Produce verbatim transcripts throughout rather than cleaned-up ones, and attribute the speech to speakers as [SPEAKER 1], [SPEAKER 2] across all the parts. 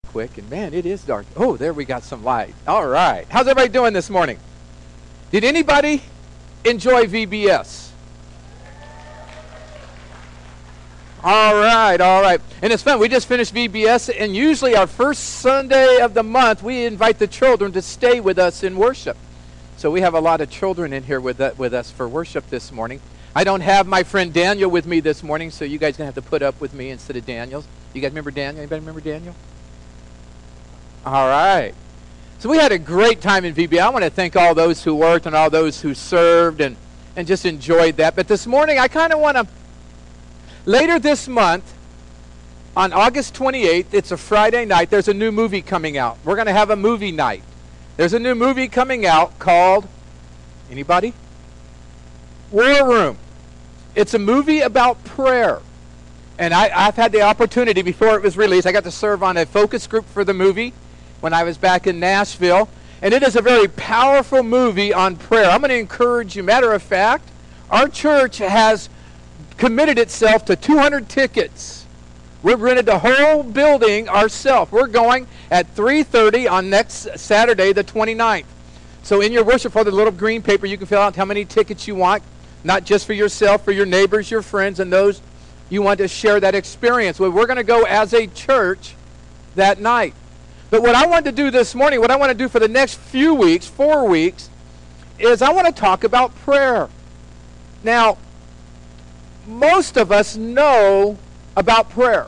[SPEAKER 1] quick, and man, it is dark. Oh, there we got some light. All right. How's everybody doing this morning? Did anybody enjoy V B S? All right, all right. And it's fun. We just finished V B S, and usually our first Sunday of the month, we invite the children to stay with us in worship. So we have a lot of children in here with, that, with us for worship this morning. I don't have my friend Daniel with me this morning, so you guys are going to have to put up with me instead of Daniel. You guys remember Daniel? Anybody remember Daniel? All right. So we had a great time in V B S. I want to thank all those who worked and all those who served and, and just enjoyed that. But this morning, I kind of want to... Later this month, on August twenty-eighth, it's a Friday night, there's a new movie coming out. We're going to have a movie night. There's a new movie coming out called, anybody? War Room. It's a movie about prayer. And I, I've had the opportunity before it was released. I got to serve on a focus group for the movie when I was back in Nashville. And it is a very powerful movie on prayer. I'm going to encourage you. Matter of fact, our church has committed itself to two hundred tickets. We've rented the whole building ourselves. We're going at three thirty on next Saturday, the twenty-ninth. So in your worship folder, the little green paper, you can fill out how many tickets you want, not just for yourself, for your neighbors, your friends, and those you want to share that experience. Well, we're going to go as a church that night. But what I want to do this morning, what I want to do for the next few weeks, four weeks, is I want to talk about prayer. Now, most of us know about prayer.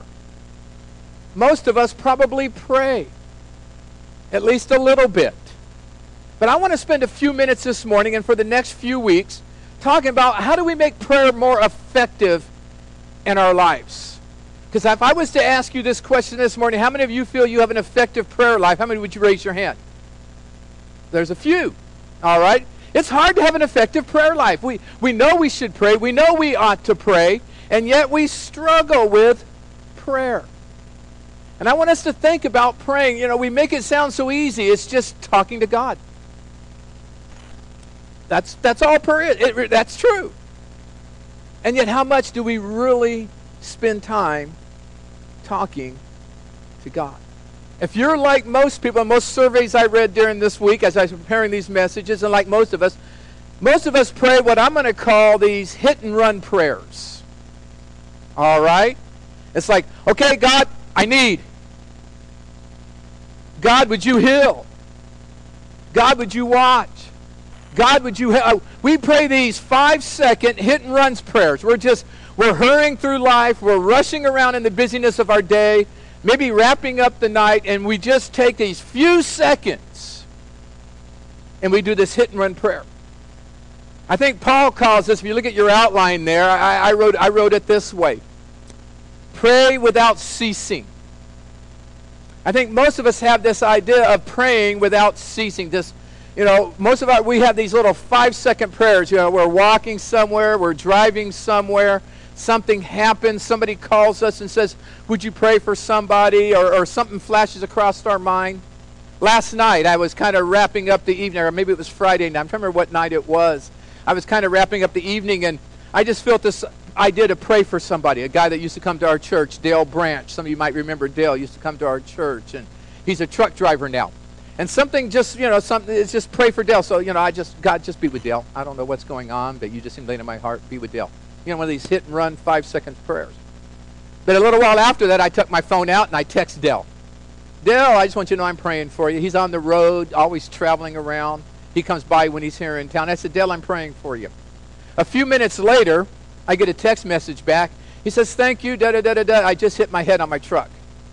[SPEAKER 1] Most of us probably pray, at least a little bit. But I want to spend a few minutes this morning and for the next few weeks talking about how do we make prayer more effective in our lives. Because if I was to ask you this question this morning, how many of you feel you have an effective prayer life? How many would you raise your hand? There's a few. All right. It's hard to have an effective prayer life. We, we know we should pray. We know we ought to pray. And yet we struggle with prayer. And I want us to think about praying. You know, we make it sound so easy. It's just talking to God. That's, that's all prayer is. It, that's true. And yet how much do we really spend time talking to God? If you're like most people, most surveys I read during this week as I was preparing these messages, and like most of us, most of us pray what I'm going to call these hit-and-run prayers. All right? It's like, okay, God, I need. God, would you heal? God, would you watch? God, would you help? We pray these five-second hit-and-runs prayers. We're just, we're hurrying through life. We're rushing around in the busyness of our day, maybe wrapping up the night, and we just take these few seconds and we do this hit-and-run prayer. I think Paul calls this, if you look at your outline there, I, I, wrote, I wrote it this way. Pray without ceasing. I think most of us have this idea of praying without ceasing. This, you know, most of our, we have these little five-second prayers. You know, we're walking somewhere, we're driving somewhere, something happens, somebody calls us and says, would you pray for somebody, or, or something flashes across our mind. Last night, I was kind of wrapping up the evening, or maybe it was Friday night. I'm trying to remember what night it was. I was kind of wrapping up the evening, and I just felt this idea to pray for somebody, a guy that used to come to our church, Dale Branch. Some of you might remember Dale used to come to our church, and he's a truck driver now. And something just, you know, something is just pray for Dale. So, you know, I just, God, just be with Dale. I don't know what's going on, but you just seem to lay in my heart, be with Dale. You know, one of these hit-and-run five-second prayers. But a little while after that, I took my phone out and I text Dale. Dale, I just want you to know I'm praying for you. He's on the road, always traveling around. He comes by when he's here in town. I said, Dale, I'm praying for you. A few minutes later, I get a text message back. He says, thank you, da-da-da-da-da. I just hit my head on my truck.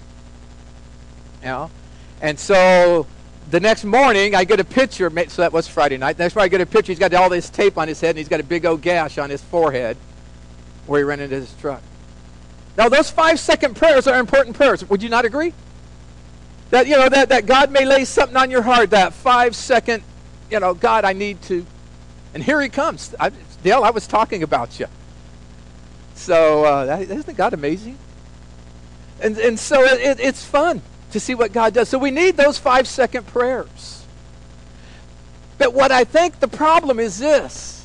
[SPEAKER 1] You know? And so the next morning, I get a picture. So that was Friday night. The next morning, I get a picture. He's got all this tape on his head, and he's got a big old gash on his forehead where he ran into his truck. Now, those five-second prayers are important prayers. Would you not agree? That, you know, that, that God may lay something on your heart, that five-second, you know, God, I need to. And here he comes. I, Dale, I was talking about you. So, uh, that, isn't God amazing? And, and so it, it's fun to see what God does. So we need those five-second prayers. But what I think the problem is this.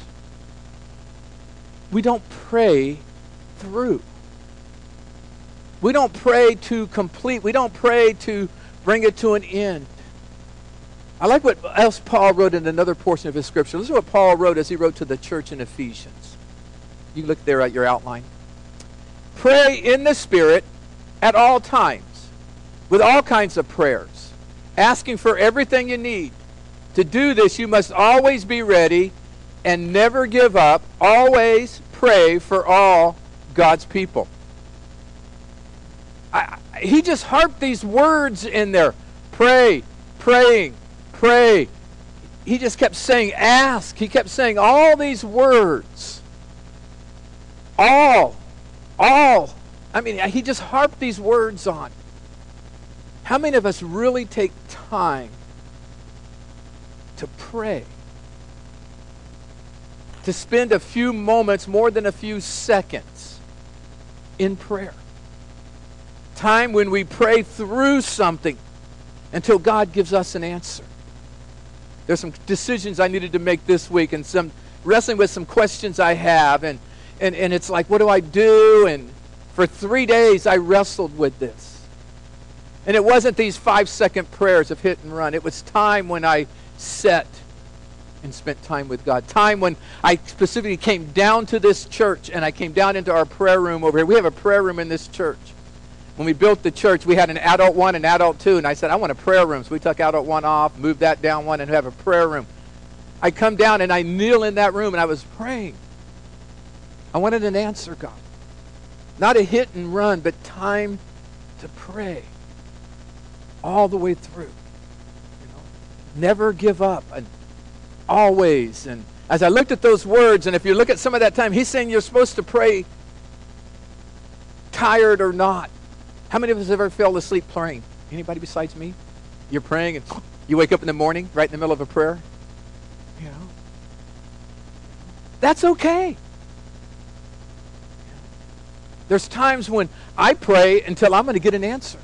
[SPEAKER 1] We don't pray through. We don't pray to complete. We don't pray to bring it to an end. I like what else Paul wrote in another portion of his scripture. Listen to what Paul wrote as he wrote to the church in Ephesians. You can look there at your outline. Pray in the Spirit at all times, with all kinds of prayers, asking for everything you need. To do this, you must always be ready and never give up. Always pray for all God's people. I, he just harped these words in there. Pray, praying, pray. He just kept saying ask. He kept saying all these words. All. All. I mean, he just harped these words on. How many of us really take time to pray? To spend a few moments, more than a few seconds, in prayer. Time when we pray through something until God gives us an answer. There's some decisions I needed to make this week and some wrestling with some questions I have. And, and, and it's like, what do I do? And for three days I wrestled with this. And it wasn't these five-second prayers of hit and run. It was time when I sat and spent time with God. Time when I specifically came down to this church and I came down into our prayer room over here. We have a prayer room in this church. When we built the church, we had an adult one and adult two, and I said, I want a prayer room. So we took adult one off, moved that down one, and have a prayer room. I come down and I kneel in that room and I was praying. I wanted an answer, God. Not a hit and run, but time to pray all the way through. You know, never give up, and always. And as I looked at those words, and if you look at some of that time, he's saying you're supposed to pray tired or not. How many of us have ever fell asleep praying? Anybody besides me? You're praying and you wake up in the morning right in the middle of a prayer. You know, that's okay. There's times when I pray until I'm going to get an answer.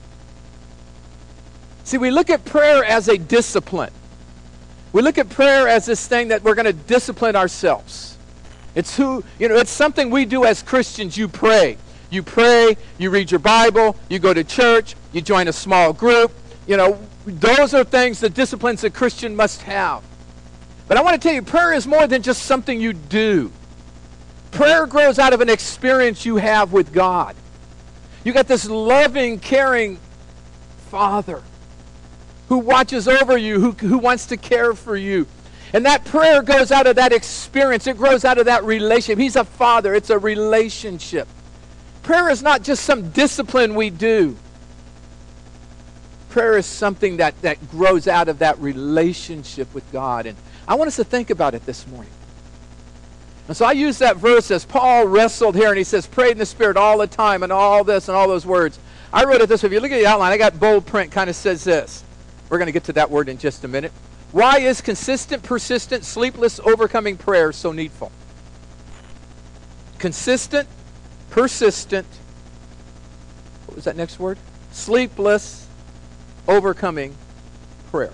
[SPEAKER 1] See, we look at prayer as a discipline. We look at prayer as this thing that we're going to discipline ourselves. It's who, you know, it's something we do as Christians. You pray. You pray, you read your Bible, you go to church, you join a small group. You know, those are things, the disciplines a Christian must have. But I want to tell you, prayer is more than just something you do. Prayer grows out of an experience you have with God. You got this loving, caring Father who watches over you, who, who wants to care for you. And that prayer goes out of that experience. It grows out of that relationship. He's a Father. It's a relationship. Prayer is not just some discipline we do. Prayer is something that, that grows out of that relationship with God. And I want us to think about it this morning. And so I use that verse as Paul wrestled here, and he says, pray in the Spirit all the time, and all this, and all those words. I wrote it this way. If you look at the outline, I got bold print, kind of says this. We're going to get to that word in just a minute. Why is consistent, persistent, sleepless, overcoming prayer so needful? Consistent, persistent, what was that next word? Sleepless, overcoming prayer.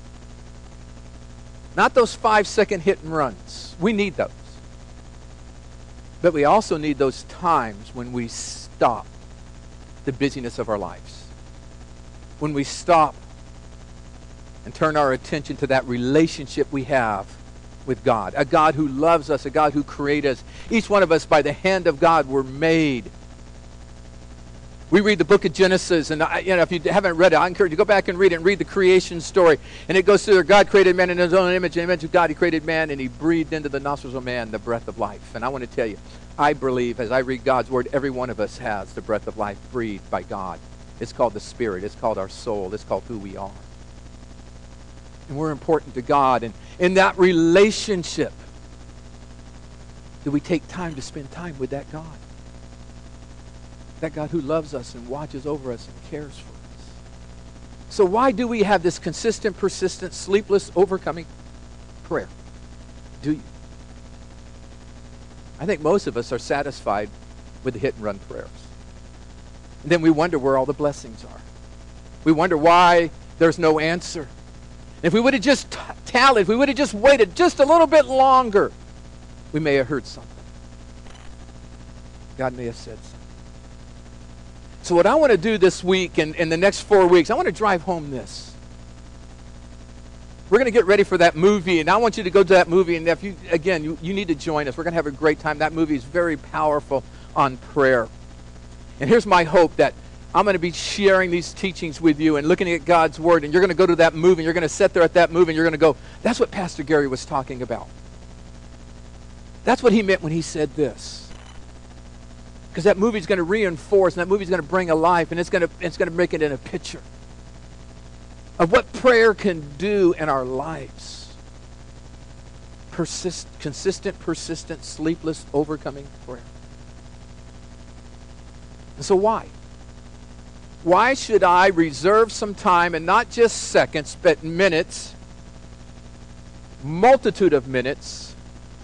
[SPEAKER 1] Not those five-second hit and runs. We need those. But we also need those times when we stop the busyness of our lives. When we stop and turn our attention to that relationship we have with God. A God who loves us, a God who created us. Each one of us, by the hand of God, were made. We read the book of Genesis, and I, you know, if you haven't read it, I encourage you to go back and read it and read the creation story. And it goes through there. God created man in his own image. In the image of God, he created man, and he breathed into the nostrils of man the breath of life. And I want to tell you, I believe, as I read God's word, every one of us has the breath of life breathed by God. It's called the Spirit. It's called our soul. It's called who we are. And we're important to God. And in that relationship, do we take time to spend time with that God? That God who loves us and watches over us and cares for us. So why do we have this consistent, persistent, sleepless, overcoming prayer? Do you? I think most of us are satisfied with the hit-and-run prayers. And then we wonder where all the blessings are. We wonder why there's no answer. If we would have just t- tallied, if we would have just waited just a little bit longer, we may have heard something. God may have said something. So what I want to do this week and in the next four weeks, I want to drive home this. We're going to get ready for that movie, and I want you to go to that movie. And if you, again, you, you need to join us. We're going to have a great time. That movie is very powerful on prayer. And here's my hope, that I'm going to be sharing these teachings with you and looking at God's Word, and you're going to go to that movie, and you're going to sit there at that movie, and you're going to go, that's what Pastor Gary was talking about. That's what he meant when he said this. Because that movie's going to reinforce, and that movie's going to bring a life, and it's going to, it's going to make it in a picture of what prayer can do in our lives. Persist, consistent, persistent, sleepless, overcoming prayer. And so why? Why should I reserve some time, and not just seconds, but minutes, multitude of minutes,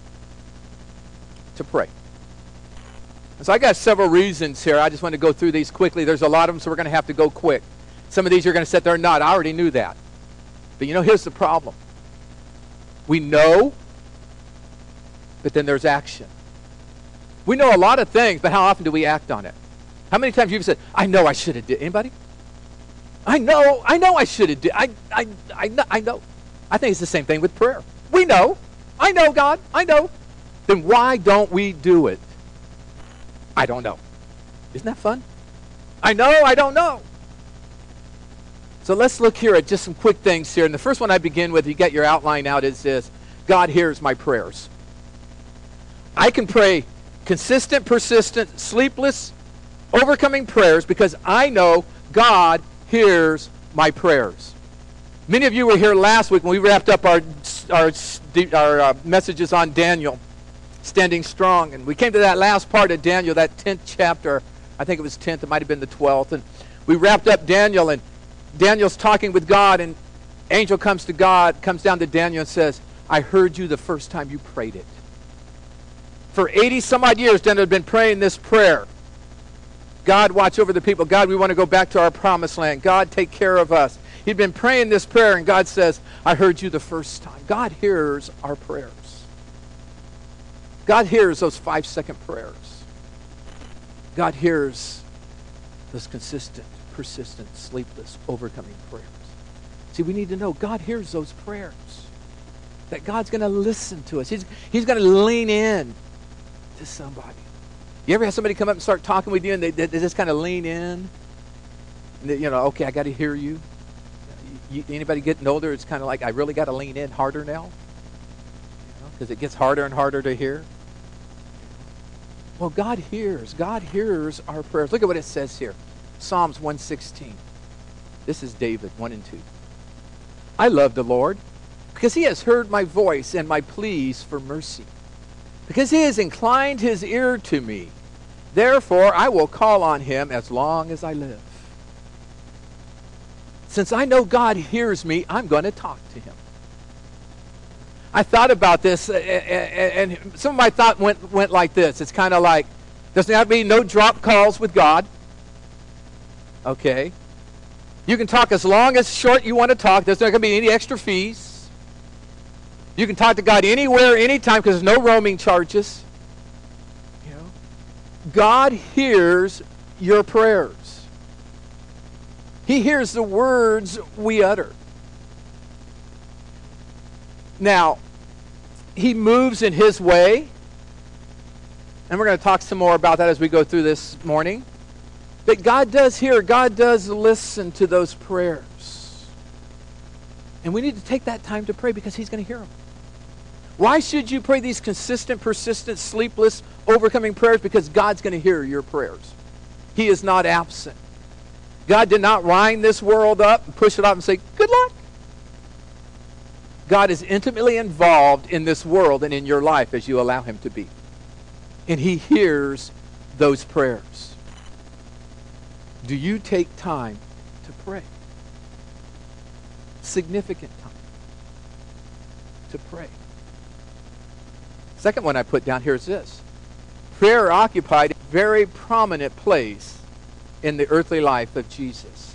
[SPEAKER 1] to pray? And so I got several reasons here. I just want to go through these quickly. There's a lot of them, so we're going to have to go quick. Some of these you're going to sit there and nod. I already knew that. But you know, here's the problem. We know, but then there's action. We know a lot of things, but how often do we act on it? How many times have you said, I know I should have did? Anybody? I know, I know I should have did. I, I, I, know, I know. I think it's the same thing with prayer. We know. I know, God. I know. Then why don't we do it? I don't know. Isn't that fun? I know, I don't know. So let's look here at just some quick things here. And the first one I begin with, you get your outline out, is this: God hears my prayers. I can pray consistent, persistent, sleepless, overcoming prayers because I know God hears my prayers. Many of you were here last week when we wrapped up our, our, our uh, messages on Daniel, standing strong. And we came to that last part of Daniel, that tenth chapter. I think it was tenth, it might have been the twelfth. And we wrapped up Daniel, and Daniel's talking with God, and angel comes to God, comes down to Daniel and says, I heard you the first time you prayed it. For eighty some odd years, Daniel had been praying this prayer. God, watch over the people. God, we want to go back to our promised land. God, take care of us. He'd been praying this prayer, and God says, I heard you the first time. God hears our prayers. God hears those five-second prayers. God hears those consistent, persistent, sleepless, overcoming prayers. See, we need to know God hears those prayers. That God's going to listen to us. He's, he's going to lean in to somebody. You ever have somebody come up and start talking with you, and they, they, they just kind of lean in? And they, you know, okay, I got to hear you. you. Anybody getting older, it's kind of like, I really got to lean in harder now? Because it gets harder and harder to hear. Well, God hears. God hears our prayers. Look at what it says here. Psalms one sixteen. This is David, one and two. I love the Lord because he has heard my voice and my pleas for mercy. Because he has inclined his ear to me. Therefore, I will call on him as long as I live. Since I know God hears me, I'm going to talk to him. I thought about this, and some of my thought went, went like this. It's kind of like, there's going to be no drop calls with God. Okay. You can talk as long as short you want to talk. There's not going to be any extra fees. You can talk to God anywhere, anytime, because there's no roaming charges. You know, God hears your prayers. He hears the words we utter. Now, he moves in his way. And we're going to talk some more about that as we go through this morning. But God does hear, God does listen to those prayers. And we need to take that time to pray because he's going to hear them. Why should you pray these consistent, persistent, sleepless, overcoming prayers? Because God's going to hear your prayers. He is not absent. God did not wind this world up and push it off and say, good luck. God is intimately involved in this world and in your life as you allow him to be. And he hears those prayers. Do you take time to pray? Significant time to pray. Second one I put down here is this. Prayer occupied a very prominent place in the earthly life of Jesus.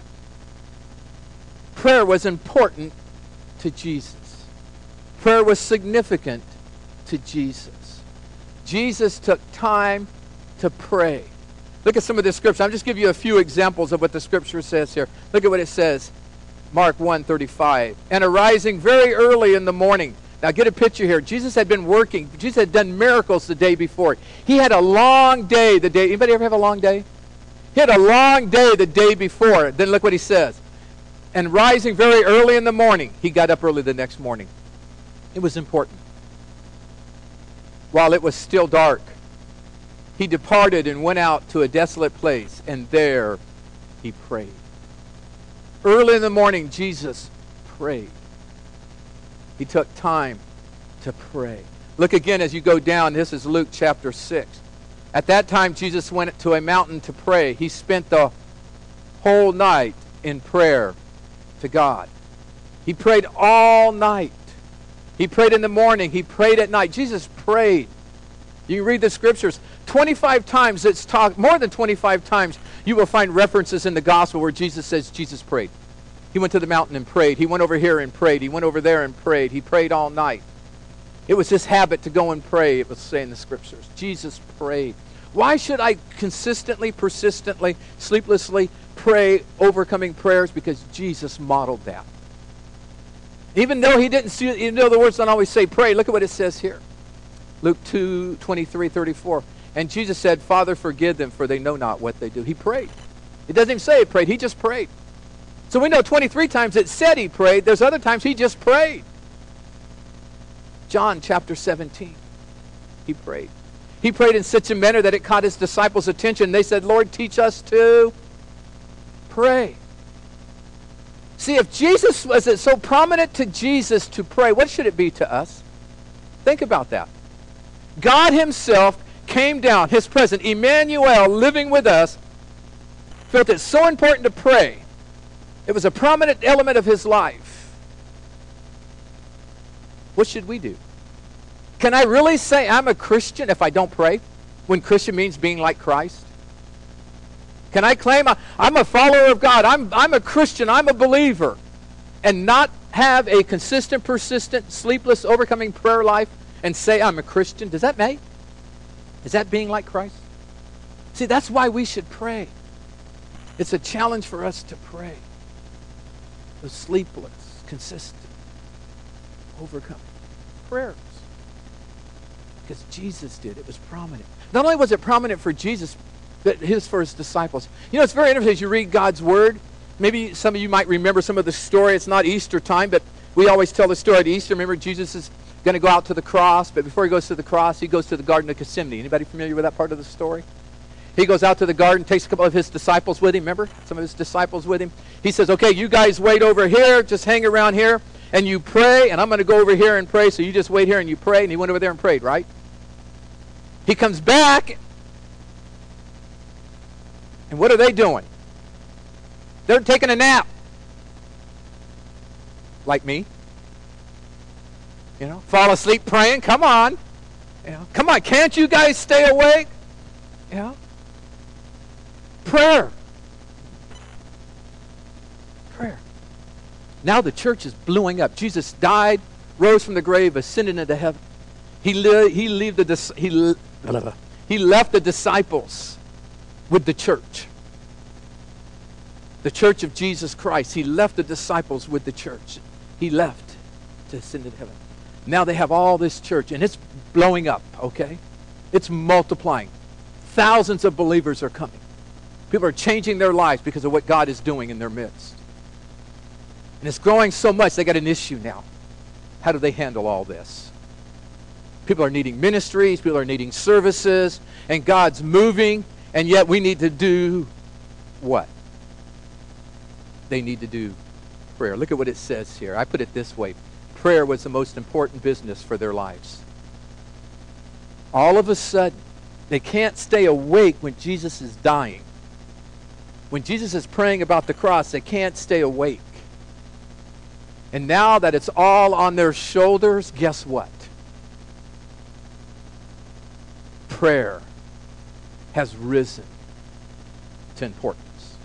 [SPEAKER 1] Prayer was important to Jesus. Prayer was significant to Jesus. Jesus took time to pray. Look at some of this scripture. I'm just giving you a few examples of what the scripture says here. Look at what it says. Mark one thirty-five. And arising very early in the morning. Now get a picture here. Jesus had been working. Jesus had done miracles the day before. He had a long day the day. Anybody ever have a long day? He had a long day the day before. Then look what he says. And rising very early in the morning. He got up early the next morning. It was important. While it was still dark, he departed and went out to a desolate place, and there he prayed. Early in the morning, Jesus prayed. He took time to pray. Look again as you go down. This is Luke chapter six. At that time, Jesus went to a mountain to pray. He spent the whole night in prayer to God. He prayed all night. He prayed in the morning. He prayed at night. Jesus prayed. You can read the scriptures. twenty-five times it's talked, more than twenty-five times, you will find references in the gospel where Jesus says Jesus prayed. He went to the mountain and prayed. He went over here and prayed. He went over there and prayed. He prayed all night. It was his habit to go and pray, it was saying in the scriptures. Jesus prayed. Why should I consistently, persistently, sleeplessly pray overcoming prayers? Because Jesus modeled that. Even though he didn't see, even though the words don't always say pray, look at what it says here. Luke two, twenty-three, thirty-four. And Jesus said, Father, forgive them, for they know not what they do. He prayed. It doesn't even say he prayed. He just prayed. So we know twenty-three times it said he prayed. There's other times he just prayed. John chapter seventeen. He prayed. He prayed in such a manner that it caught his disciples' attention. They said, Lord, teach us to pray. See, if Jesus was it so prominent to Jesus to pray, what should it be to us? Think about that. God himself came down, his presence, Emmanuel living with us, felt it so important to pray. It was a prominent element of his life. What should we do? Can I really say I'm a Christian if I don't pray? When Christian means being like Christ? Can I claim I'm a follower of God, I'm, I'm a Christian, I'm a believer, and not have a consistent, persistent, sleepless, overcoming prayer life and say I'm a Christian? Does that make? Is that being like Christ? See, that's why we should pray. It's a challenge for us to pray. Those sleepless, consistent, overcoming prayers. Because Jesus did. It was prominent. Not only was it prominent for Jesus, but his for his disciples. You know, it's very interesting as you read God's Word. Maybe some of you might remember some of the story. It's not Easter time, but we always tell the story at Easter. Remember, Jesus is going to go out to the cross, but before he goes to the cross, he goes to the Garden of Gethsemane. Anybody familiar with that part of the story? He goes out to the garden, takes a couple of his disciples with him. Remember? Some of his disciples with him. He says, okay, you guys wait over here. Just hang around here, and you pray, and I'm going to go over here and pray, so you just wait here and you pray. And he went over there and prayed, right? He comes back, and what are they doing? They're taking a nap. Like me. You know, fall asleep praying. Come on. You know, come on, can't you guys stay awake? You know? Prayer. Prayer. Now the church is blowing up. Jesus died, rose from the grave, ascended into heaven. He li- he leave the he li- he left the disciples with the church. The church of Jesus Christ. He left the disciples with the church. He left to ascend into heaven. Now they have all this church, and it's blowing up, okay? It's multiplying. Thousands of believers are coming. People are changing their lives because of what God is doing in their midst. And it's growing so much, they got an issue now. How do they handle all this? People are needing ministries, people are needing services, and God's moving, and yet we need to do what? They need to do prayer. Look at what it says here. I put it this way. Prayer was the most important business for their lives. All of a sudden, they can't stay awake when Jesus is dying. When Jesus is praying about the cross, they can't stay awake. And now that it's all on their shoulders, guess what? Prayer has risen to importance.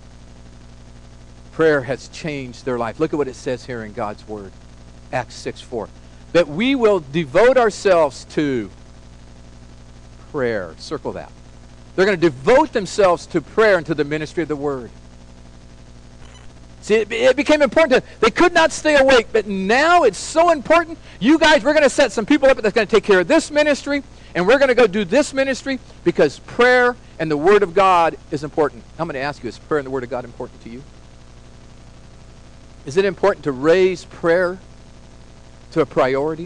[SPEAKER 1] Prayer has changed their life. Look at what it says here in God's Word. Acts six four. That we will devote ourselves to prayer. Circle that. They're going to devote themselves to prayer and to the ministry of the Word. See, it, it became important. To, they could not stay awake, but now it's so important. You guys, we're going to set some people up that's going to take care of this ministry, and we're going to go do this ministry because prayer and the Word of God is important. I'm going to ask you, is prayer and the Word of God important to you? Is it important to raise prayer to a priority?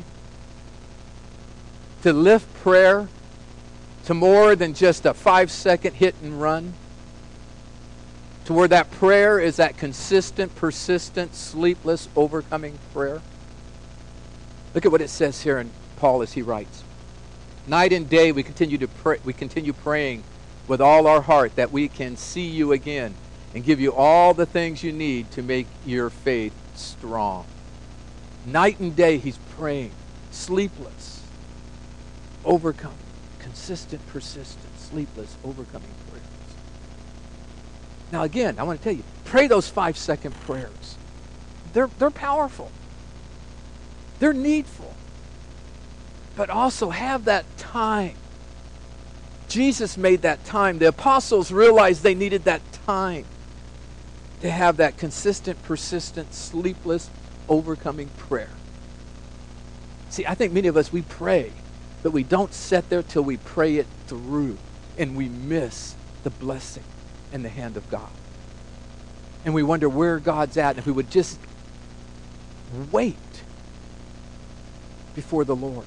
[SPEAKER 1] To lift prayer to more than just a five-second hit and run? To where that prayer is that consistent, persistent, sleepless, overcoming prayer? Look at what it says here in Paul as he writes. Night and day we continue to pray, we continue praying with all our heart that we can see you again and give you all the things you need to make your faith strong. Night and day he's praying, sleepless, overcoming, consistent, persistent, sleepless, overcoming prayers. Now again, I want to tell you, pray those five-second prayers. They're, they're powerful. They're needful. But also have that time. Jesus made that time. The apostles realized they needed that time to have that consistent, persistent, sleepless, overcoming prayer. See, I think many of us, we pray, but we don't sit there till we pray it through, and we miss the blessing and the hand of God. And we wonder where God's at, and if we would just wait before the Lord.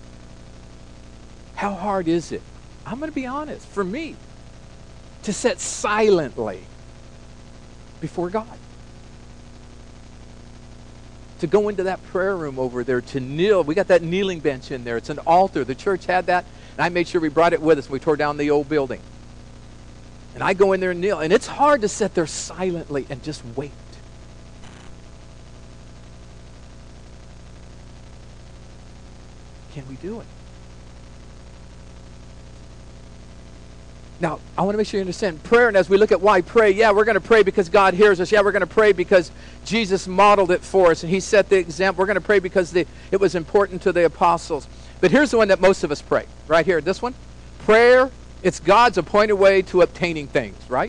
[SPEAKER 1] How hard is it? I'm going to be honest, for me, to sit silently before God. To go into that prayer room over there, to kneel. We got that kneeling bench in there. It's an altar. The church had that, and I made sure we brought it with us when we tore down the old building. And I go in there and kneel, and it's hard to sit there silently and just wait. Can we do it? Now, I want to make sure you understand prayer, and as we look at why pray, yeah, we're going to pray because God hears us. Yeah, we're going to pray because Jesus modeled it for us, and he set the example. We're going to pray because the, it was important to the apostles. But here's the one that most of us pray, right here, this one. Prayer, it's God's appointed way to obtaining things, right?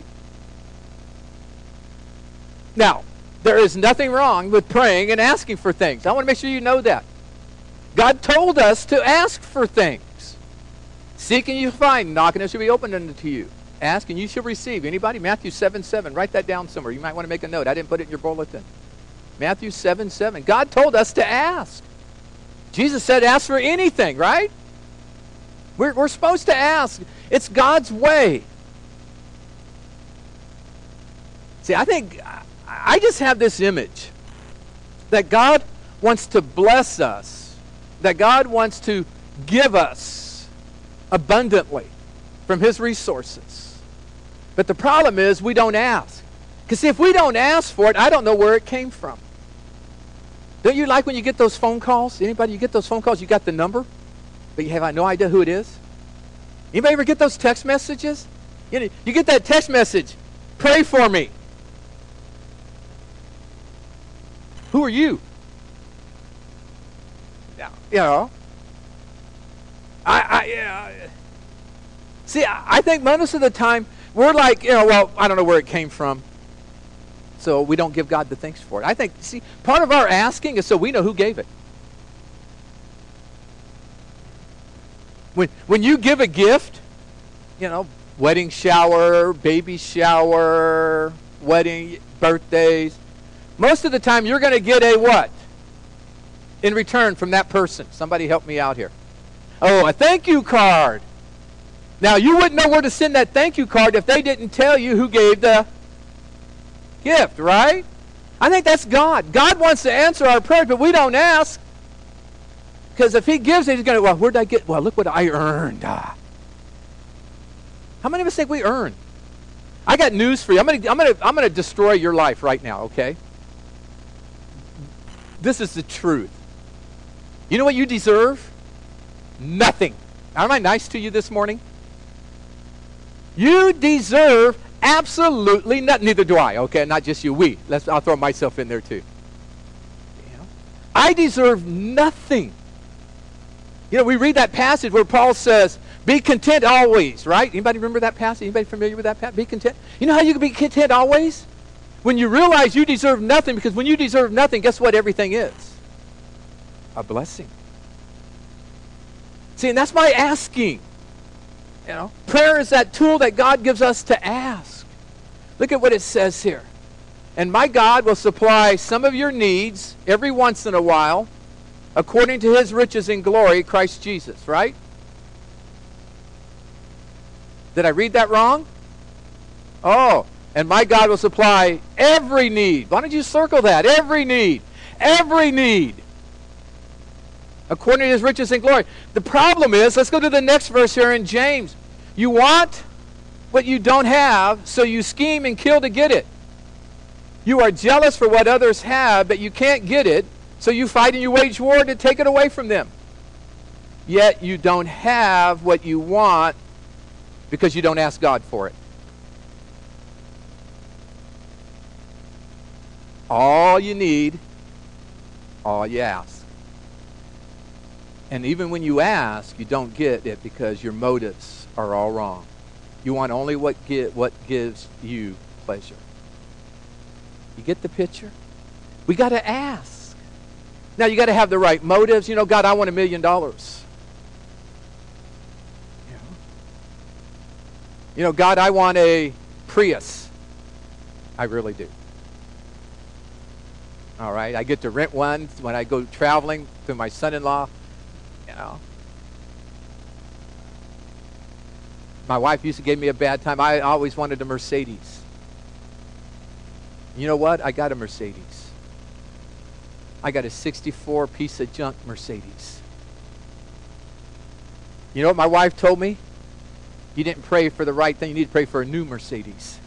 [SPEAKER 1] Now, there is nothing wrong with praying and asking for things. I want to make sure you know that. God told us to ask for things. Seek and you find. Knock and it shall be opened unto you. Ask and you shall receive. Anybody? Matthew seven seven. Write that down somewhere. You might want to make a note. I didn't put it in your bulletin. Matthew seven seven. God told us to ask. Jesus said ask for anything, right? We're, we're supposed to ask. It's God's way. See, I think, I just have this image that God wants to bless us, that God wants to give us abundantly from his resources. But the problem is we don't ask. Because see, if we don't ask for it, I don't know where it came from. Don't you like when you get those phone calls? Anybody, you get those phone calls, you got the number, but you have no idea who it is? Anybody ever get those text messages? You know, you get that text message, pray for me. Who are you? Now, you know, I, I yeah. See, I, I think most of the time we're like, you know, well, I don't know where it came from, so we don't give God the thanks for it. I think, see, part of our asking is so we know who gave it. When when you give a gift, you know, wedding shower, baby shower, wedding, birthdays, most of the time you're going to get a what? In return from that person. Somebody help me out here. Oh, a thank you card. Now, you wouldn't know where to send that thank you card if they didn't tell you who gave the gift, right? I think that's God. God wants to answer our prayers, but we don't ask. Because if he gives it, he's going to, well, where did I get? Well, look what I earned. Ah. How many of us think we earn? I got news for you. I'm going to I'm going to I'm going to destroy your life right now, okay? This is the truth. You know what you deserve? Nothing. Am I nice to you this morning? You deserve absolutely nothing. Neither do I, okay? Not just you. We. Let's, I'll throw myself in there too. You know? I deserve nothing. You know, we read that passage where Paul says, Be content always, right? Anybody remember that passage? Anybody familiar with that passage? Be content. You know how you can be content always? When you realize you deserve nothing, because when you deserve nothing, guess what everything is? A blessing. See, and that's my asking. You know, prayer is that tool that God gives us to ask. Look at what it says here. And my God will supply some of your needs every once in a while, according to his riches in glory, Christ Jesus, right? Did I read that wrong? Oh, and my God will supply every need. Why don't you circle that? Every need. Every need. According to his riches in glory. The problem is, let's go to the next verse here in James. You want what you don't have, so you scheme and kill to get it. You are jealous for what others have, but you can't get it, so you fight and you wage war to take it away from them. Yet you don't have what you want because you don't ask God for it. All you need, all you ask. And even when you ask, you don't get it because your motives are all wrong. You want only what get what gives you pleasure. You get the picture? We got to ask. Now you got to have the right motives. You know, God, I want a million dollars. You know, you know, God, I want a Prius. I really do. All right, I get to rent one when I go traveling to my son-in-law. You know, my wife used to give me a bad time. I always wanted a Mercedes. You know what? I got a Mercedes. I got a sixty-four piece of junk Mercedes. You know what my wife told me? You didn't pray for the right thing. You need to pray for a new Mercedes.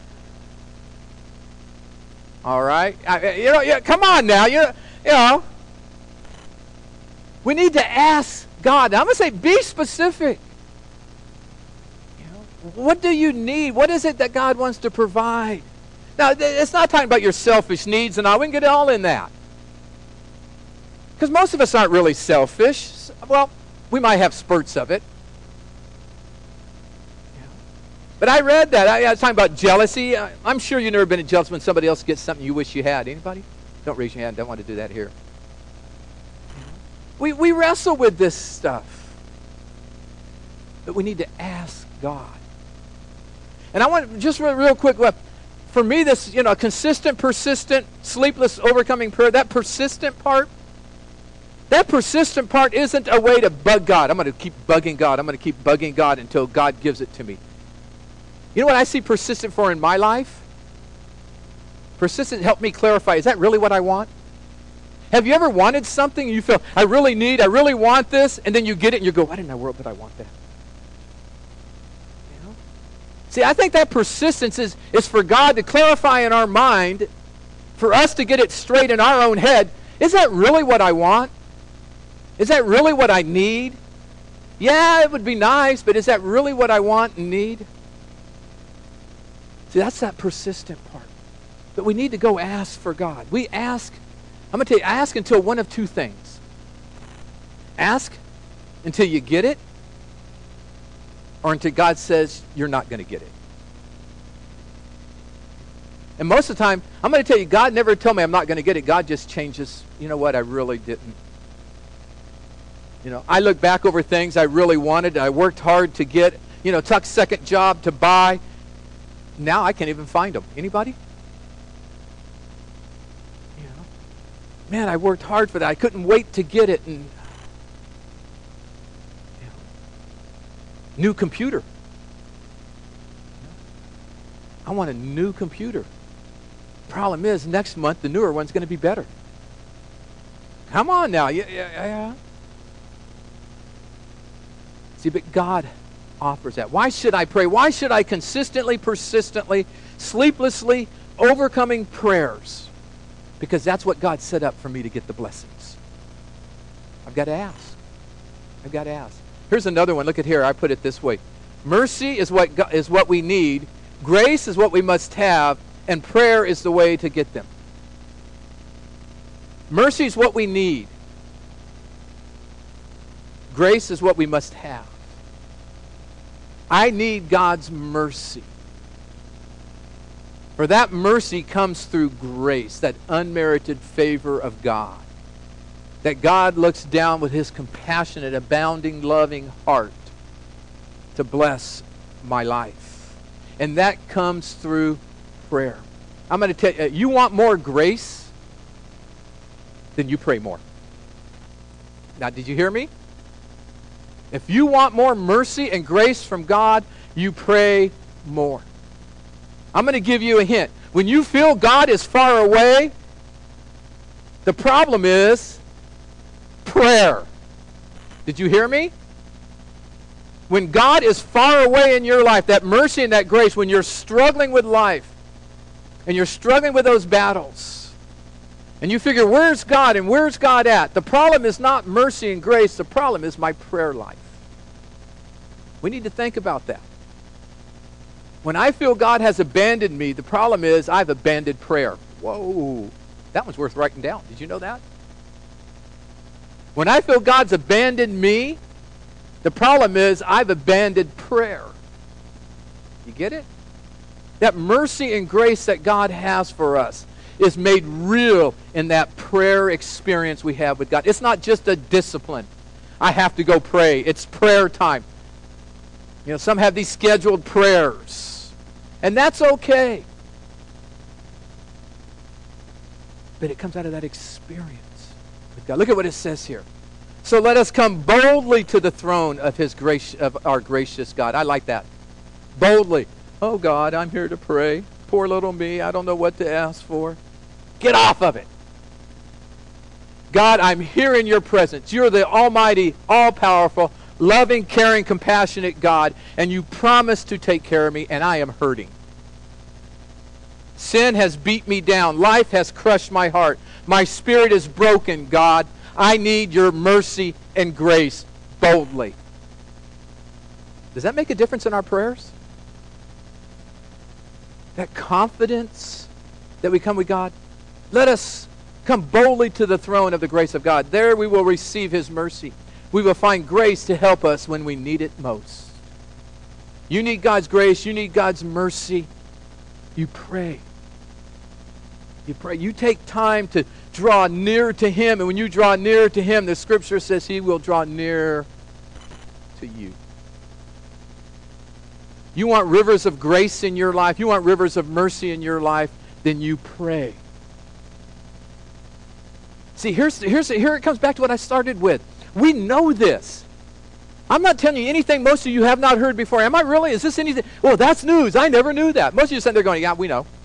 [SPEAKER 1] All right? I, you know, yeah, come on now. You, you know. We need to ask God. Now, I'm going to say be specific. You know, what do you need? What is it that God wants to provide? Now, it's not talking about your selfish needs and all. We can get all in that. Because most of us aren't really selfish. Well, we might have spurts of it. Yeah. But I read that. I, I was talking about jealousy. I, I'm sure you've never been jealous when somebody else gets something you wish you had. Anybody? Don't raise your hand. Don't want to do that here. We, we wrestle with this stuff. But we need to ask God. And I want, just real, real quick, for me, this, you know, consistent, persistent, sleepless, overcoming prayer, that persistent part, that persistent part isn't a way to bug God. I'm going to keep bugging God. I'm going to keep bugging God until God gives it to me. You know what I see persistent for in my life? Persistent helped me clarify, is that really what I want? Have you ever wanted something and you feel, I really need, I really want this, and then you get it and you go, why in the world did I want that? You know? See, I think that persistence is, is for God to clarify in our mind, for us to get it straight in our own head. Is that really what I want? Is that really what I need? Yeah, it would be nice, but is that really what I want and need? See, that's that persistent part. But we need to go ask for God. We ask, I'm going to tell you, ask until one of two things. Ask until you get it, or until God says you're not going to get it. And most of the time, I'm going to tell you, God never told me I'm not going to get it. God just changes, you know what, I really didn't. You know, I look back over things I really wanted. I worked hard to get, you know, took second job to buy. Now I can't even find them. Anybody? You know, man, I worked hard for that. I couldn't wait to get it. And you know, new computer. I want a new computer. Problem is, next month the newer one's going to be better. Come on now. Yeah, yeah, yeah. See, but God offers that. Why should I pray? Why should I consistently, persistently, sleeplessly, overcoming prayers? Because that's what God set up for me to get the blessings. I've got to ask. I've got to ask. Here's another one. Look at here. I put it this way. Mercy is what God, is what we need. Grace is what we must have. And prayer is the way to get them. Mercy is what we need. Grace is what we must have. I need God's mercy. For that mercy comes through grace, that unmerited favor of God. That God looks down with his compassionate, abounding, loving heart to bless my life. And that comes through prayer. I'm going to tell you, you want more grace? Then you pray more. Now, did you hear me? If you want more mercy and grace from God, you pray more. I'm going to give you a hint. When you feel God is far away, the problem is prayer. Did you hear me? When God is far away in your life, that mercy and that grace, when you're struggling with life, and you're struggling with those battles, and you figure, where's God and where's God at? The problem is not mercy and grace. The problem is my prayer life. We need to think about that. When I feel God has abandoned me, the problem is I've abandoned prayer. Whoa, that one's worth writing down. Did you know that? When I feel God's abandoned me, the problem is I've abandoned prayer. You get it? That mercy and grace that God has for us is made real in that prayer experience we have with God. It's not just a discipline. I have to go pray. It's prayer time. You know, some have these scheduled prayers. And that's okay. But it comes out of that experience with God. Look at what it says here. So let us come boldly to the throne of his grace, of our gracious God. I like that. Boldly. Oh God, I'm here to pray. Poor little me. I don't know what to ask for. Get off of it. God, I'm here in your presence. You're the almighty, all-powerful, loving, caring, compassionate God, and you promised to take care of me, and I am hurting. Sin has beat me down. Life has crushed my heart. My spirit is broken, God. I need your mercy and grace boldly. Does that make a difference in our prayers? That confidence that we come with God? Let us come boldly to the throne of the grace of God. There we will receive his mercy. We will find grace to help us when we need it most. You need God's grace. You need God's mercy. You pray. You pray. You take time to draw near to him. And when you draw near to him, the scripture says he will draw near to you. You want rivers of grace in your life. You want rivers of mercy in your life. Then you pray. See, here's, here's, here it comes back to what I started with. We know this. I'm not telling you anything most of you have not heard before. Am I really? Is this anything? Oh, that's news. I never knew that. Most of you sitting there going, yeah, we know.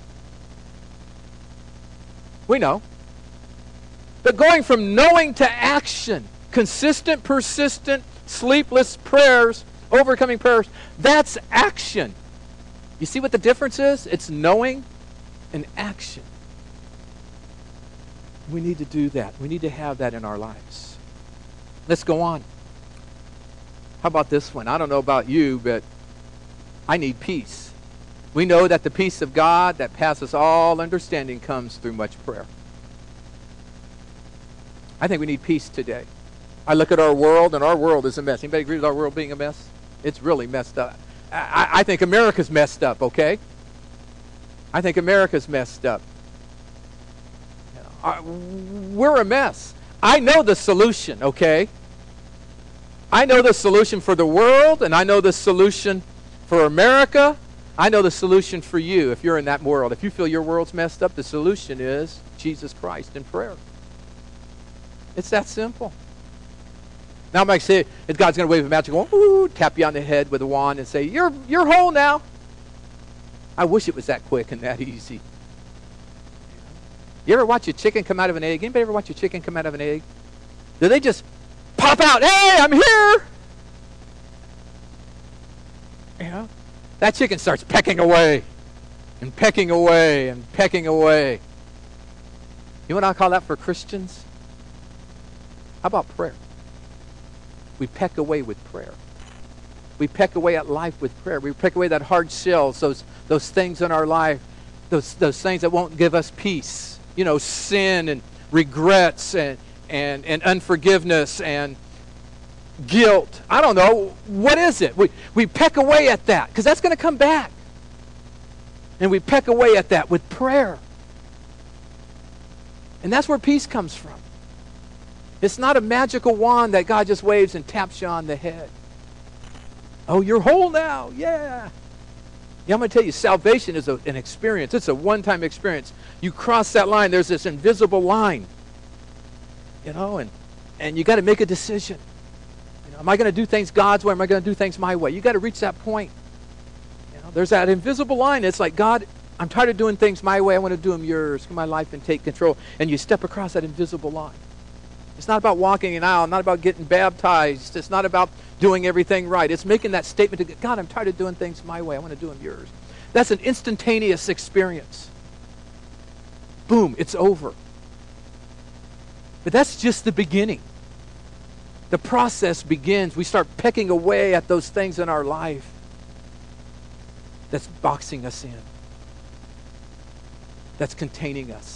[SPEAKER 1] We know. But going from knowing to action, consistent, persistent, sleepless prayers, overcoming prayers, that's action. You see what the difference is? It's knowing and action. We need to do that. We need to have that in our lives. Let's go on. How about this one? I don't know about you, but I need peace. We know that the peace of God that passes all understanding comes through much prayer. I think we need peace today. I look at our world, and our world is a mess. Anybody agree with our world being a mess? It's really messed up. I, I think America's messed up, okay? I think America's messed up. Uh, we're a mess. I know the solution, okay? I know the solution for the world, and I know the solution for America. I know the solution for you if you're in that world. If you feel your world's messed up, the solution is Jesus Christ in prayer. It's that simple. Now I might say, if God's going to wave a magic wand, ooh, tap you on the head with a wand and say, you're, you're whole now. I wish it was that quick and that easy. You ever watch a chicken come out of an egg? Anybody ever watch a chicken come out of an egg? Do they just pop out, hey, I'm here? You know? That chicken starts pecking away and pecking away and pecking away. You know what I call that for Christians? How about prayer? We peck away with prayer. We peck away at life with prayer. We peck away that hard shells, those those things in our life, those those things that won't give us peace. You know, sin and regrets and and, and unforgiveness and guilt. I don't know. What is it? We, we peck away at that because that's going to come back. And we peck away at that with prayer. And that's where peace comes from. It's not a magical wand that God just waves and taps you on the head. Oh, you're whole now. Yeah. Yeah, I'm going to tell you, salvation is a, an experience. It's a one-time experience. You cross that line. There's this invisible line. You know, and, and you got to make a decision. You know, am I going to do things God's way? Or am I going to do things my way? You got to reach that point. You know, there's that invisible line. It's like, God, I'm tired of doing things my way. I want to do them yours. Come my life and take control. And you step across that invisible line. It's not about walking an aisle, not about getting baptized. It's not about doing everything right. It's making that statement to God, I'm tired of doing things my way. I want to do them yours. That's an instantaneous experience. Boom, it's over. But that's just the beginning. The process begins. We start pecking away at those things in our life that's boxing us in, that's containing us.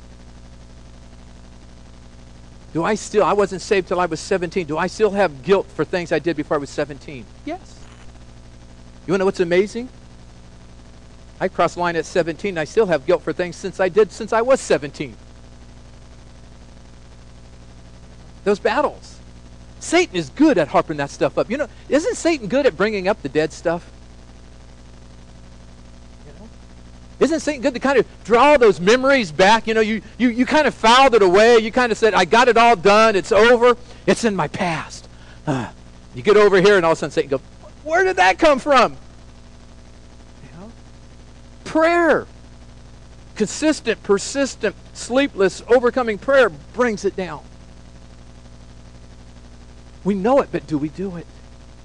[SPEAKER 1] Do I still, I wasn't saved till I was seventeen. Do I still have guilt for things I did before I was seventeen? Yes. You want to know what's amazing? I crossed the line at seventeen, and I still have guilt for things since I did since I was seventeen. Those battles. Satan is good at harping that stuff up. You know, isn't Satan good at bringing up the dead stuff? Isn't Satan good to kind of draw those memories back? You know, you, you, you kind of filed it away. You kind of said, I got it all done. It's over. It's in my past. Uh, you get over here and all of a sudden Satan goes, where did that come from? You know? Prayer. Consistent, persistent, sleepless, overcoming prayer brings it down. We know it, but do we do it?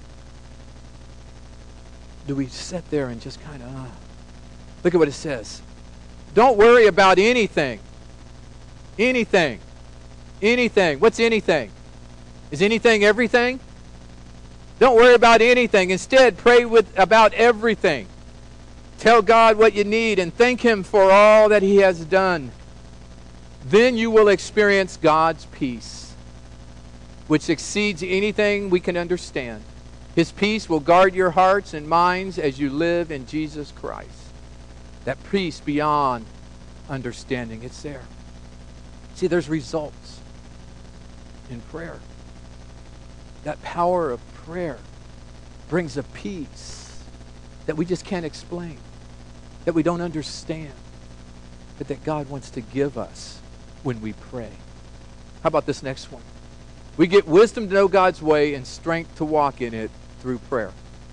[SPEAKER 1] Do we sit there and just kind of... Uh, Look at what it says. Don't worry about anything. Anything. Anything. What's anything? Is anything everything? Don't worry about anything. Instead, pray with about everything. Tell God what you need and thank Him for all that He has done. Then you will experience God's peace, which exceeds anything we can understand. His peace will guard your hearts and minds as you live in Jesus Christ. That peace beyond understanding. It's there. See, there's results in prayer. That power of prayer brings a peace that we just can't explain, that we don't understand, but that God wants to give us when we pray. How about this next one? We get wisdom to know God's way and strength to walk in it through prayer.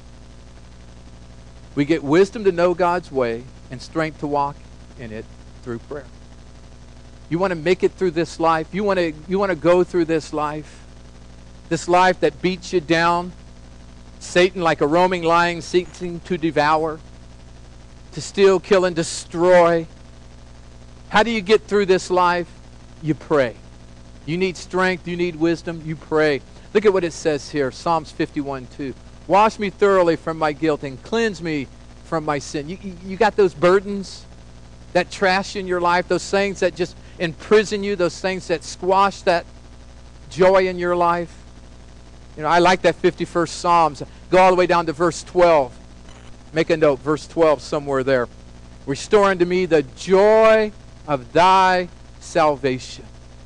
[SPEAKER 1] We get wisdom to know God's way and strength to walk in it through prayer. You want to make it through this life? You want to you want to go through this life? This life that beats you down? Satan, like a roaming lion, seeking to devour, to steal, kill, and destroy. How do you get through this life? You pray. You need strength. You need wisdom. You pray. Look at what it says here, Psalms fifty-one two. Wash me thoroughly from my guilt and cleanse me from my sin. You, you, you got those burdens, that trash in your life, those things that just imprison you, those things that squash that joy in your life. You know, I like that fifty-first Psalms. Go all the way down to verse twelve. Make a note, verse twelve somewhere there. Restore unto me the joy of thy salvation.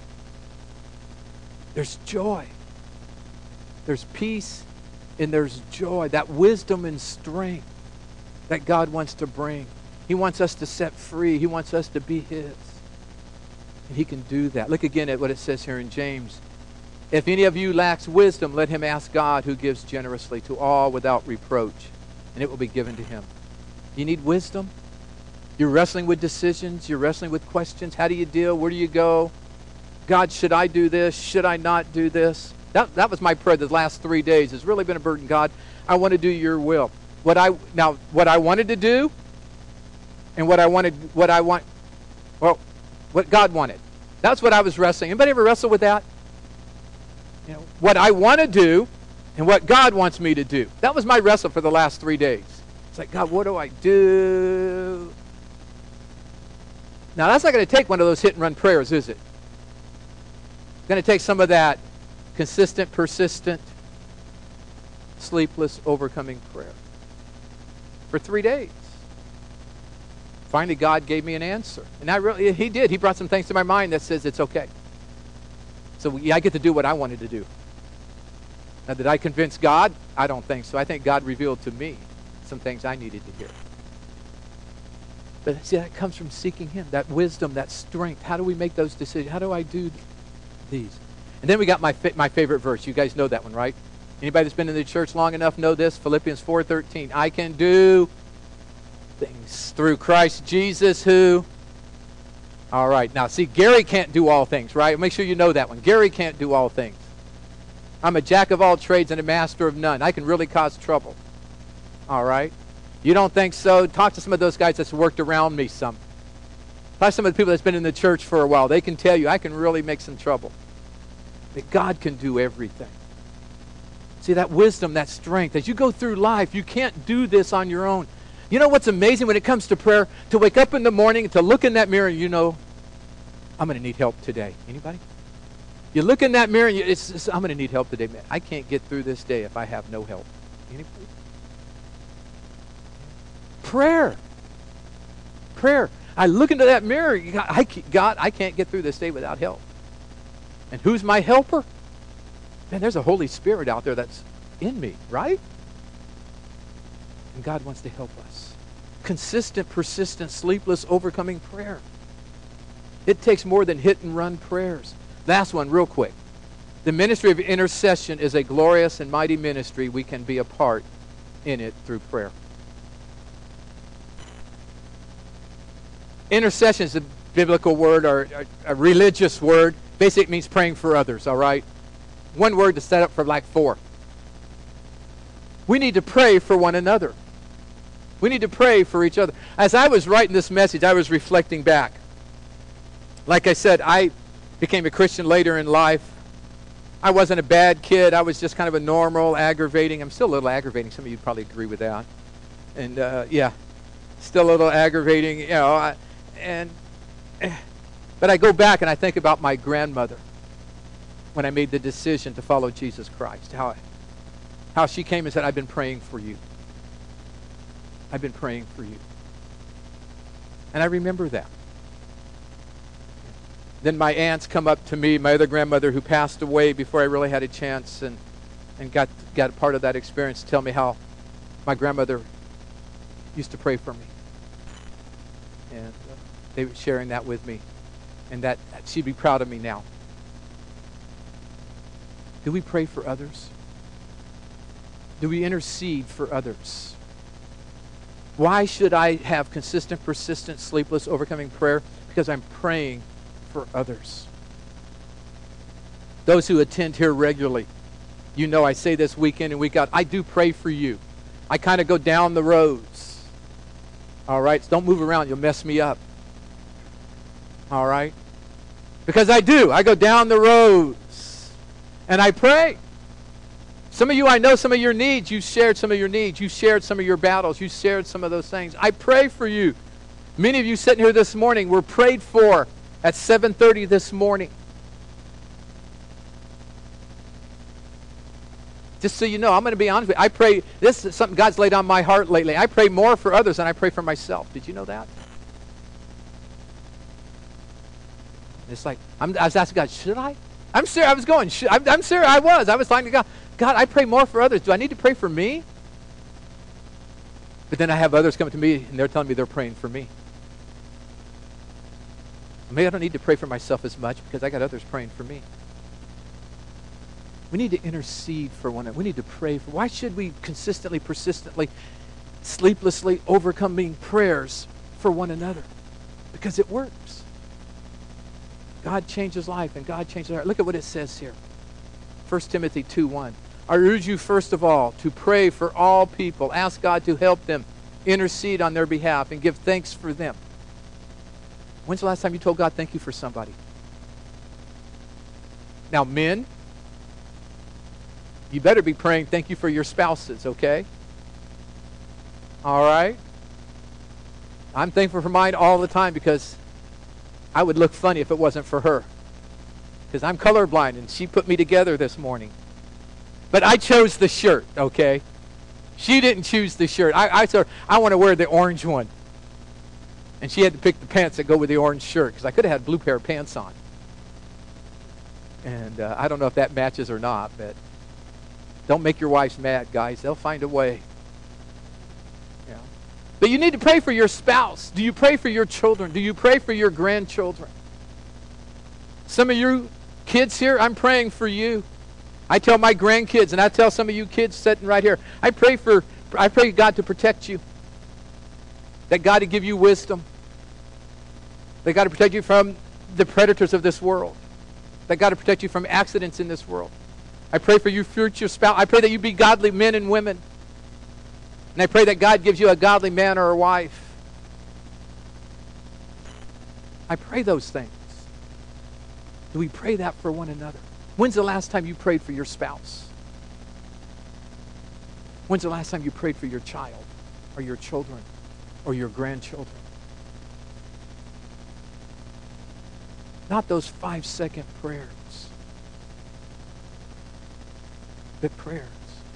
[SPEAKER 1] There's joy. There's peace and there's joy. That wisdom and strength that God wants to bring. He wants us to set free. He wants us to be His. And He can do that. Look again at what it says here in James. If any of you lacks wisdom, let him ask God, who gives generously to all without reproach, and it will be given to him. You need wisdom? You're wrestling with decisions. You're wrestling with questions. How do you deal? Where do you go? God, should I do this? Should I not do this? That, that was my prayer the last three days. It's really been a burden. God, I want to do your will. What I now what I wanted to do and what I wanted what I want well what God wanted. That's what I was wrestling. Anybody ever wrestle with that? You know, what I want to do and what God wants me to do. That was my wrestle for the last three days. It's like, God, what do I do? Now, that's not going to take one of those hit and run prayers, is it? It's going to take some of that consistent, persistent, sleepless, overcoming prayer. For three days. Finally, God gave me an answer. And I really, he did. He brought some things to my mind that says it's okay. So yeah, I get to do what I wanted to do. Now, did I convince God? I don't think so. I think God revealed to me some things I needed to hear. But see, that comes from seeking Him, that wisdom, that strength. How do we make those decisions? How do I do these? And then we got my my favorite verse. You guys know that one, right? Anybody that's been in the church long enough know this? Philippians four thirteen. I can do things through Christ Jesus who... All right. Now, see, Gary can't do all things, right? Make sure you know that one. Gary can't do all things. I'm a jack of all trades and a master of none. I can really cause trouble. All right? You don't think so? Talk to some of those guys that's worked around me some. Talk to some of the people that's been in the church for a while. They can tell you, I can really make some trouble. But God can do everything. See, that wisdom, that strength. As you go through life, you can't do this on your own. You know what's amazing when it comes to prayer? To wake up in the morning, to look in that mirror, and you know, I'm going to need help today. Anybody? You look in that mirror, and you, it's, it's, I'm going to need help today. Man, I can't get through this day if I have no help. Anybody? Prayer. Prayer. I look into that mirror. I, God, I can't get through this day without help. And who's my helper? Man, there's a Holy Spirit out there that's in me, right? And God wants to help us. Consistent, persistent, sleepless, overcoming prayer. It takes more than hit and run prayers. Last one, real quick. The ministry of intercession is a glorious and mighty ministry. We can be a part in it through prayer. Intercession is a biblical word or a religious word. Basically, it means praying for others, all right? One word to set up for like four. We need to pray for one another. We need to pray for each other. As I was writing this message, I was reflecting back. Like I said, I became a Christian later in life. I wasn't a bad kid. I was just kind of a normal, aggravating. I'm still a little aggravating. Some of you probably agree with that. And, uh, yeah, still a little aggravating, you know. I, and, but I go back and I think about my grandmother when I made the decision to follow Jesus Christ. How, I, how she came and said, I've been praying for you. I've been praying for you. And I remember that. Then my aunts come up to me, my other grandmother who passed away before I really had a chance and, and got, got a part of that experience, tell me how my grandmother used to pray for me. And uh, they were sharing that with me. And that she'd be proud of me now. Do we pray for others? Do we intercede for others? Why should I have consistent, persistent, sleepless, overcoming prayer? Because I'm praying for others. Those who attend here regularly, you know I say this week in and week out, I do pray for you. I kind of go down the roads. All right? So don't move around. You'll mess me up. All right? Because I do. I go down the roads and I pray. Some of you, I know some of your needs. You shared some of your needs. You shared some of your battles. You shared some of those things. I pray for you. Many of you sitting here this morning were prayed for at seven thirty this morning. Just so you know, I'm going to be honest with you. I pray, this is something God's laid on my heart lately. I pray more for others than I pray for myself. Did you know that? It's like, I'm, I was asking God, should I? I'm serious. I was going, should, I'm, I'm serious. I was. I was talking to God. God, I pray more for others. Do I need to pray for me? But then I have others come to me and they're telling me they're praying for me. Maybe I don't need to pray for myself as much because I got others praying for me. We need to intercede for one another. We need to pray for. Why should we consistently, persistently, sleeplessly overcoming prayers for one another? Because it works. God changes life and God changes heart. Look at what it says here. First Timothy two one. I urge you first of all to pray for all people. Ask God to help them, intercede on their behalf, and give thanks for them. When's the last time you told God thank you for somebody? Now, men, you better be praying thank you for your spouses, okay? All right? I'm thankful for mine all the time because I would look funny if it wasn't for her. Because I'm colorblind and she put me together this morning. But I chose the shirt, okay? She didn't choose the shirt. I, I told her, I want to wear the orange one. And she had to pick the pants that go with the orange shirt, because I could have had a blue pair of pants on. And uh, I don't know if that matches or not, but don't make your wives mad, guys. They'll find a way. Yeah. But you need to pray for your spouse. Do you pray for your children? Do you pray for your grandchildren? Some of you kids here, I'm praying for you. I tell my grandkids, and I tell some of you kids sitting right here, I pray for, I pray God to protect you. That God to give you wisdom. That God to protect you from the predators of this world. That God to protect you from accidents in this world. I pray for your future spouse. I pray that you be godly men and women. And I pray that God gives you a godly man or a wife. I pray those things. Do we pray that for one another? When's the last time you prayed for your spouse? When's the last time you prayed for your child or your children or your grandchildren? Not those five-second prayers, but prayers.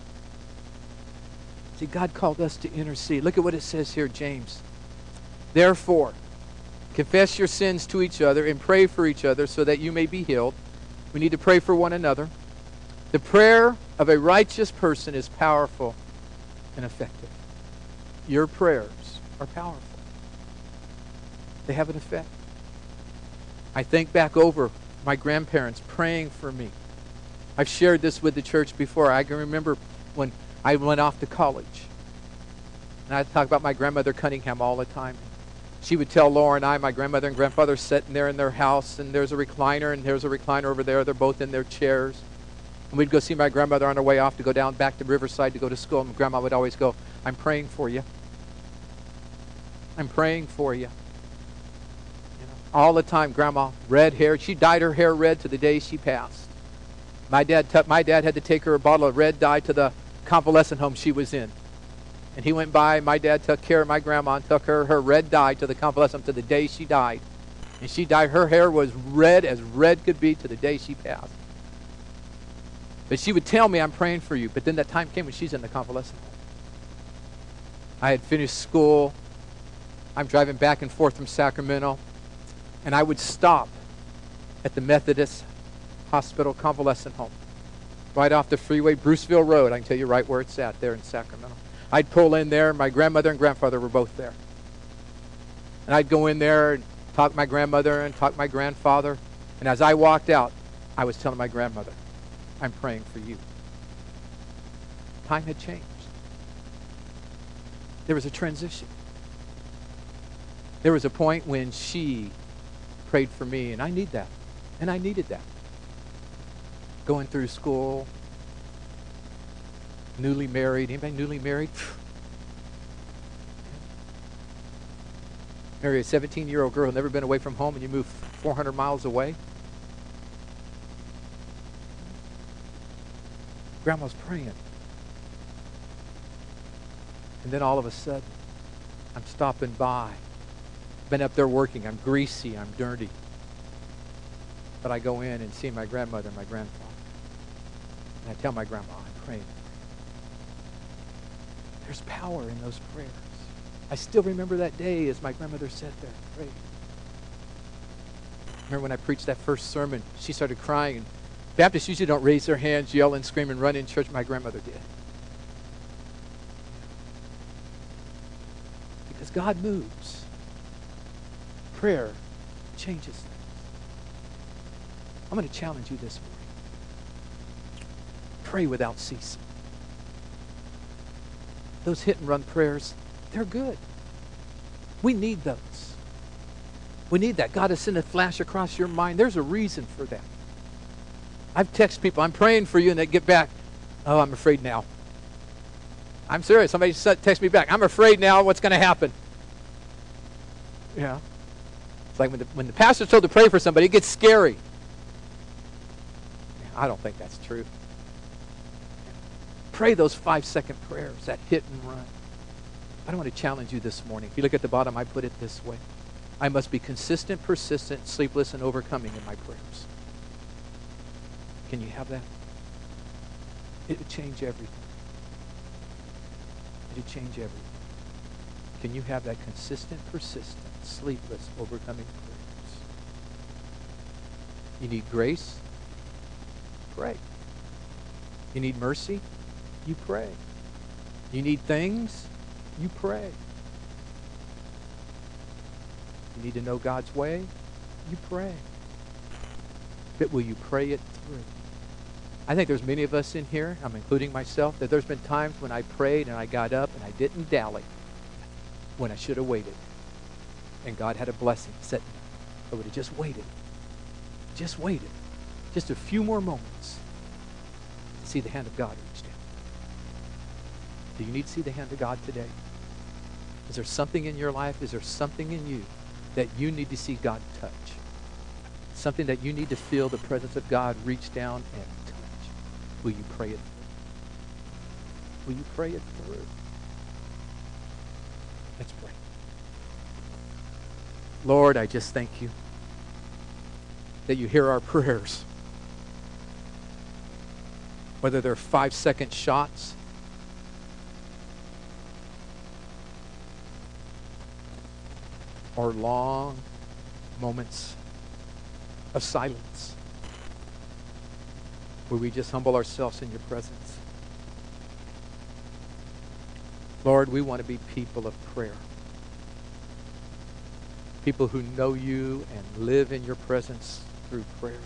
[SPEAKER 1] See, God called us to intercede. Look at what it says here, James. Therefore, confess your sins to each other and pray for each other so that you may be healed. We need to pray for one another. The prayer of a righteous person is powerful and effective. Your prayers are powerful. They have an effect. I think back over my grandparents praying for me. I've shared this with the church before. I can remember when I went off to college. And I talk about my grandmother Cunningham all the time. She would tell Laura and I, my grandmother and grandfather, sitting there in their house, and there's a recliner, and there's a recliner over there. They're both in their chairs. And we'd go see my grandmother on our way off to go down back to Riverside to go to school, and Grandma would always go, I'm praying for you. I'm praying for you. You know, all the time, Grandma, red hair. She dyed her hair red to the day she passed. My dad, t- my dad had to take her a bottle of red dye to the convalescent home she was in. And he went by, my dad took care of my grandma and took her her red dye to the convalescent to the day she died. And she died, her hair was red as red could be to the day she passed. But she would tell me, I'm praying for you. But then that time came when she's in the convalescent home. I had finished school. I'm driving back and forth from Sacramento. And I would stop at the Methodist Hospital Convalescent Home. Right off the freeway, Bruceville Road. I can tell you right where it's at there in Sacramento. I'd pull in there. My grandmother and grandfather were both there. And I'd go in there and talk to my grandmother and talk to my grandfather. And as I walked out, I was telling my grandmother, I'm praying for you. Time had changed. There was a transition. There was a point when she prayed for me, and I need that. And I needed that. Going through school, newly married. Anybody newly married? Marry a seventeen-year-old girl who never been away from home, and you move four hundred miles away. Grandma's praying. And then all of a sudden, I'm stopping by. Been up there working. I'm greasy. I'm dirty. But I go in and see my grandmother and my grandfather. And I tell my grandma, I'm praying. There's power in those prayers. I still remember that day as my grandmother sat there and prayed. Remember when I preached that first sermon, she started crying. And Baptists usually don't raise their hands, yell and scream and run in church. My grandmother did. Because God moves. Prayer changes things. I'm going to challenge you this morning. Pray without ceasing. Those hit and run prayers, they're good. We need those. We need that. God has sent a flash across your mind. There's a reason for that. I've texted people, I'm praying for you, and they get back, oh, I'm afraid now. I'm serious. Somebody texts me back, I'm afraid now what's going to happen. Yeah. It's like when the, when the pastor's told to pray for somebody, it gets scary. I don't think that's true. Pray those five-second prayers, that hit and run. I don't want to challenge you this morning. If you look at the bottom, I put it this way. I must be consistent, persistent, sleepless, and overcoming in my prayers. Can you have that? it would change everything. It would change everything. Can you have that consistent, persistent, sleepless, overcoming prayers? You need grace? Pray. You need mercy? You pray. You need things? You pray. You need to know God's way? You pray. But will you pray it through? I think there's many of us in here, I'm including myself, that there's been times when I prayed and I got up and I didn't dally when I should have waited. And God had a blessing set me. I would have just waited. Just waited. Just a few more moments to see the hand of God reach down. Do you need to see the hand of God today? Is there something in your life? Is there something in you that you need to see God touch? Something that you need to feel the presence of God reach down and touch. Will you pray it through? Will you pray it through? Let's pray. Lord, I just thank you that you hear our prayers. Whether they're five-second shots, or long moments of silence where we just humble ourselves in your presence. Lord, we want to be people of prayer. People who know you and live in your presence through prayer.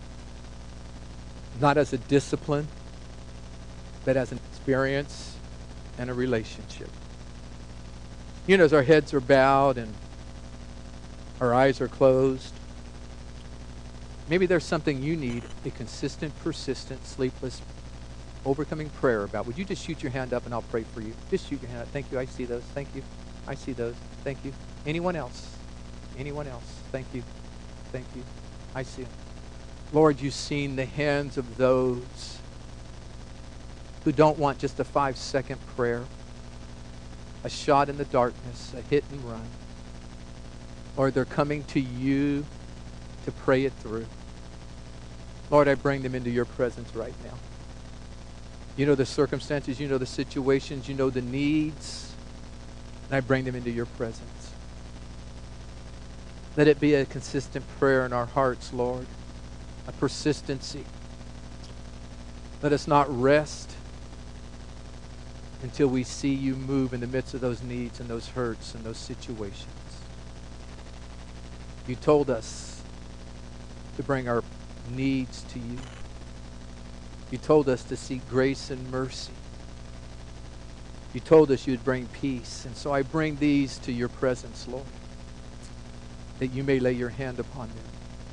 [SPEAKER 1] Not as a discipline, but as an experience and a relationship. You know, as our heads are bowed and our eyes are closed, maybe there's something you need a consistent, persistent, sleepless, overcoming prayer about. Would you just shoot your hand up and I'll pray for you? Just shoot your hand up. Thank you. I see those. Thank you. I see those. Thank you. Anyone else? Anyone else? Thank you. Thank you. I see them. Lord, you've seen the hands of those who don't want just a five-second prayer, a shot in the darkness, a hit and run. Lord, they're coming to you to pray it through. Lord, I bring them into your presence right now. You know the circumstances, you know the situations, you know the needs, and I bring them into your presence. Let it be a consistent prayer in our hearts, Lord, a persistency. Let us not rest until we see you move in the midst of those needs and those hurts and those situations. You told us to bring our needs to you. You told us to seek grace and mercy. You told us you'd bring peace. And so I bring these to your presence, Lord, that you may lay your hand upon them.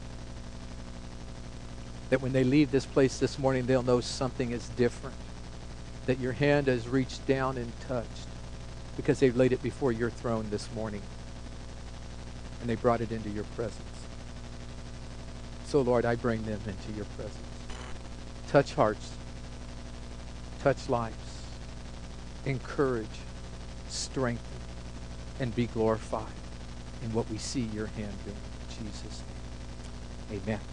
[SPEAKER 1] That when they leave this place this morning, they'll know something is different. That your hand has reached down and touched because they've laid it before your throne this morning. And they brought it into your presence. So, Lord, I bring them into your presence. Touch hearts. Touch lives. Encourage. Strengthen. And be glorified in what we see your hand doing. In Jesus' name. Amen.